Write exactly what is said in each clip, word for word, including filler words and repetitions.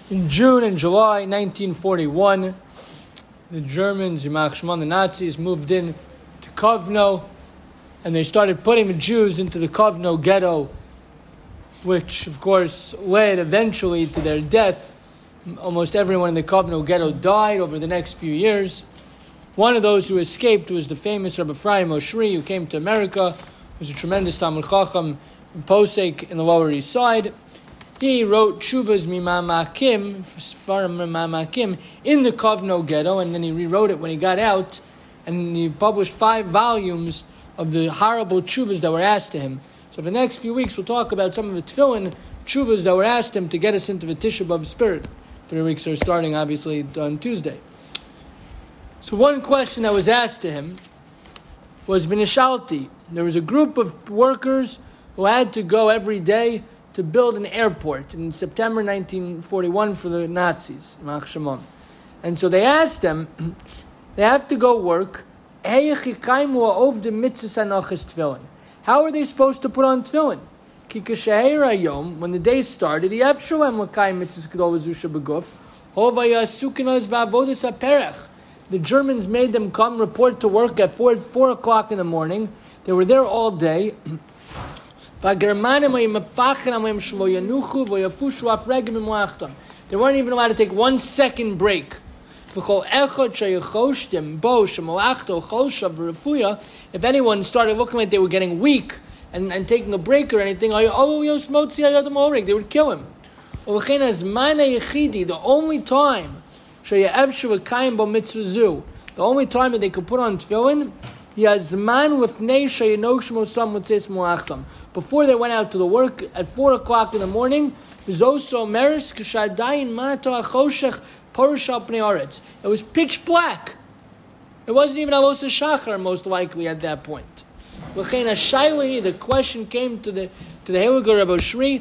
In June and July nineteen forty-one, the Germans, Yimach Shimon, the Nazis, moved in to Kovno, and they started putting the Jews into the Kovno ghetto, which, of course, led eventually to their death. Almost everyone in the Kovno ghetto died over the next few years. One of those who escaped was the famous Rabbi Ephraim Oshri, who came to America, was a tremendous Talmud Chacham from Posek in the Lower East Side. He wrote Tshuvas Mimamakim, Sfarim Mimamakim, in the Kovno ghetto, and then he rewrote it when he got out, and he published five volumes of the horrible tshuvas that were asked to him. So for the next few weeks, we'll talk about some of the tefillin tshuvas that were asked him to get us into the Tisha B'Av spirit. Three weeks are starting, obviously, on Tuesday. So one question that was asked to him was B'Nishalti. There was a group of workers who had to go every day to build an airport in September nineteen forty-one for the Nazis, Yimach Shimon. And so they asked them, they have to go work. How are they supposed to put on tefillin? When the day started, the Germans made them come report to work at four, four o'clock in the morning. They were there all day. They weren't even allowed to take one second break. If anyone started looking like they were getting weak and, and taking a break or anything, they would kill him. The only time the only time that they could put on tefillin, before they went out to the work at four o'clock in the morning, it was pitch black. It wasn't even Amos Shachar, most likely, at that point. The question came to the to the Heliger Rebbe Shri,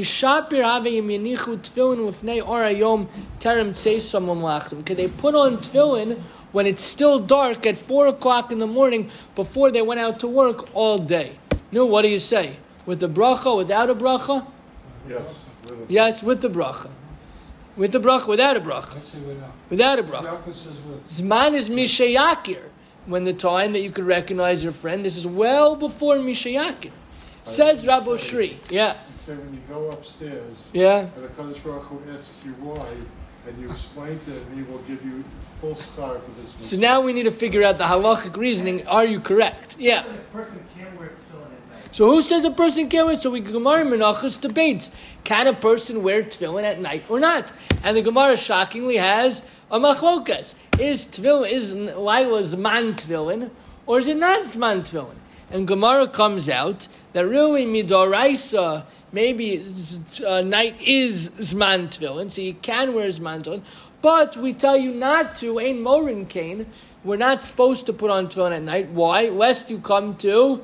could they put on tefillin when it's still dark at four o'clock in the morning before they went out to work all day? No, what do you say? With the bracha, without a bracha? Yes. With yes, with the bracha. With the bracha, without a bracha. Without a bracha. Zman is Mishayakir. When the time that you could recognize your friend, this is well before Mishayakir. Says Rabbi Shri. Yeah. Say when you go upstairs, yeah. and the Kadosh Baruch Hu asks you why, and you explain to him, he will give you full star for this. So now we need to figure out the halachic reasoning. Are you correct? Yeah. A person can't wear tefillin at night. So who says a person can't wear? So we Gemara Menachos debates: can a person wear tefillin at night or not? And the Gemara shockingly has a machlokas: is tefillin is Laila zman tefillin or is it not zman tefillin? And Gemara comes out that really midoraisa. Maybe uh, night is Zman Tefillin, so you can wear Zman Tefillin, but we tell you not to, Ein Morin Kain, we're not supposed to put on Tefillin at night. Why? Lest you come to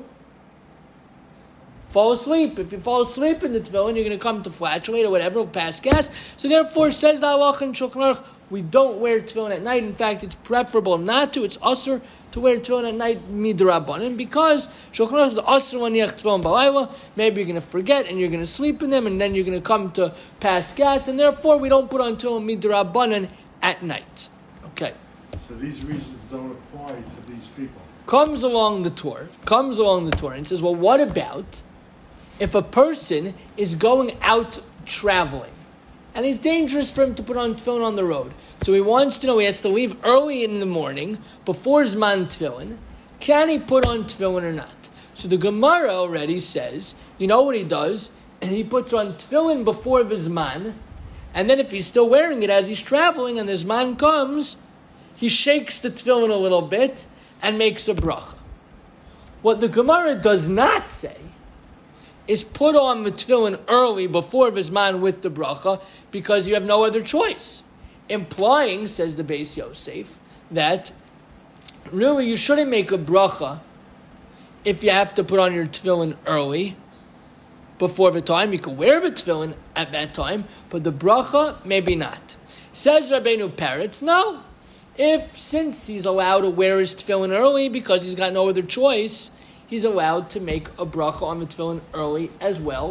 fall asleep. If you fall asleep in the Tefillin, you're going to come to flatulate or whatever, or pass gas. So therefore, says the Halach and Shulchan Aruch, we don't wear Tefillin at night. In fact, it's preferable not to. It's usher to wear tefillin at night midrabanan because Shulchan Aruch is usher when you have tefillin balayla. Maybe you're going to forget and you're going to sleep in them, and then you're going to come to pass gas, and therefore we don't put on tefillin midrabanan at night. Okay. So these reasons don't apply to these people. Comes along the Torah, comes along the Torah, and says, well, what about if a person is going out traveling? And it's dangerous for him to put on tefillin on the road. So he wants to know, he has to leave early in the morning, before Zman tefillin. Can he put on tefillin or not? So the Gemara already says, you know what he does? He puts on tefillin before the Zman, and then if he's still wearing it as he's traveling and the Zman comes, he shakes the tefillin a little bit and makes a bracha. What the Gemara does not say is put on the tefillin early before Vizman with the bracha because you have no other choice. Implying, says the Beis Yosef, that really you shouldn't make a bracha if you have to put on your tefillin early before the time. You can wear the tefillin at that time, but the bracha, maybe not. Says Rabbeinu Peretz, no. If, since he's allowed to wear his tefillin early because he's got no other choice, he's allowed to make a bracha on the tefillin early as well.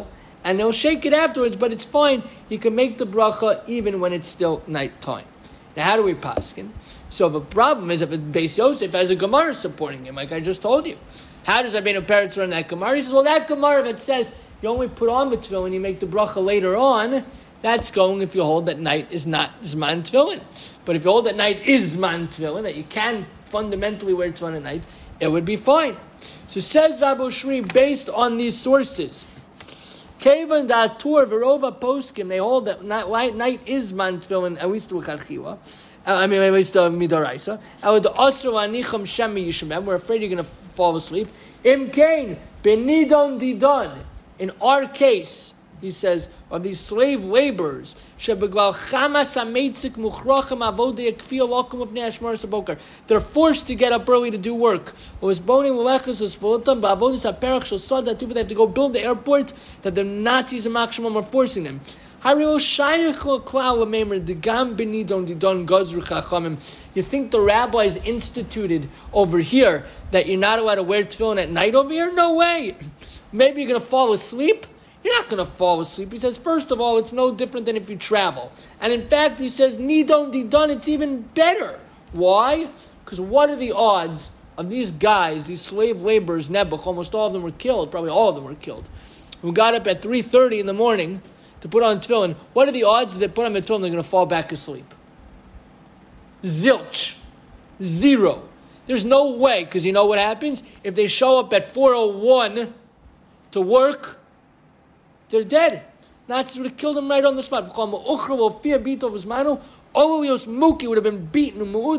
and he'll shake it afterwards, but it's fine. He can make the bracha even when it's still nighttime. Now, how do we paskin? So the problem is if Beis Yosef has a Gemara supporting him, like I just told you. How does Rabbeinu Peretz learn that Gemara? He says, well, that Gemara that says you only put on the tefillin and you make the bracha later on, that's going if you hold that night is not Zman Tefillin. But if you hold that night is Zman Tefillin, that you can fundamentally wear tefillin at night, it would be fine. So says Rabbi Shri, based on these sources, Kevan Datur Verova Poskim, they hold that night, night is Zman Tefillin, at least to Charchiva. I mean, at least to Midaraisa. And with the Asr Anicham Shemi Yishmem, we're afraid you're going to fall asleep. Im Kain, Benidon Didon. In our case, he says, of these slave laborers, they're forced to get up early to do work. They have to go build the airport that the Nazis and Makshimam are forcing them. You think the rabbis instituted over here that you're not allowed to wear tefillin at night over here? No way. Maybe you're going to fall asleep. You're not going to fall asleep. He says, first of all, it's no different than if you travel. And in fact, he says, nidon didon, it's even better. Why? Because what are the odds of these guys, these slave laborers, Nebuch, almost all of them were killed, probably all of them were killed, who got up at three thirty in the morning to put on tefillin. What are the odds that they put on the tefillin they're going to fall back asleep? Zilch. Zero. There's no way, because you know what happens? If they show up at four oh one to work, they're dead. Nazis would have killed them right on the spot. Olios Muki would have been beaten.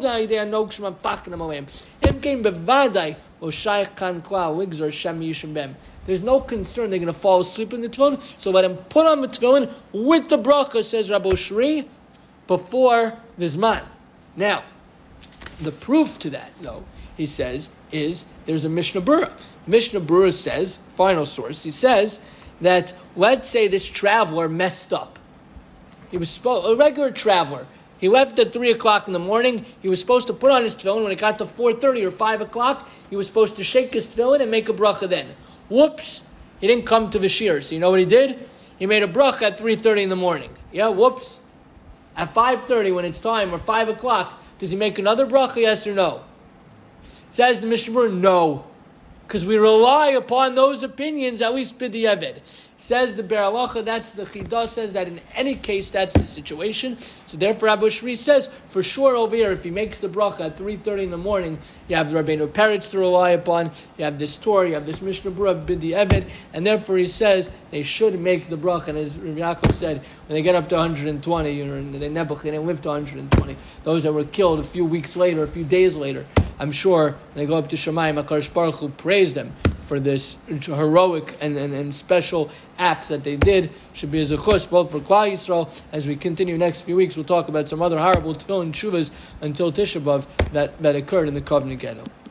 There's no concern they're going to fall asleep in the tefillin, so let him put on the tefillin with the bracha, says Rabbi Shri, before the Zman. Now, the proof to that, though, he says, is there's a Mishnah Berurah. Mishnah Berurah says, final source, he says that, let's say this traveler messed up. He was spo- a regular traveler. He left at three o'clock in the morning. He was supposed to put on his tefillin. When it got to four thirty or five o'clock, he was supposed to shake his tefillin and make a bracha then. Whoops, he didn't come to the shir. So you know what he did? He made a bracha at three thirty in the morning. Yeah, whoops. At five thirty when it's time, or five o'clock, does he make another bracha, yes or no? Says the Mishnah Berurah, no. Because we rely upon those opinions, at least b'diavad. Says the Ber Halacha, that's the Chidah, says that in any case, that's the situation. So therefore, Abu Shri says, for sure over here, if he makes the bracha at three thirty in the morning, you have the Rabbeinu Peretz to rely upon, you have this Torah, you have this Mishnah Berurah, b'diavad, and therefore he says they should make the bracha. And as Rabbi Yaakov said, when they get up to one hundred twenty, you know, they Nebuch, they didn't live to one hundred twenty. Those that were killed a few weeks later, a few days later, I'm sure when they go up to Shemayim, HaKadosh Baruch Hu praise them for this heroic and, and, and special acts that they did. Should be a zechus both for Klal Yisrael. As we continue next few weeks, we'll talk about some other horrible tefillin shuvas until Tisha B'Av that, that occurred in the Kovna Ghetto.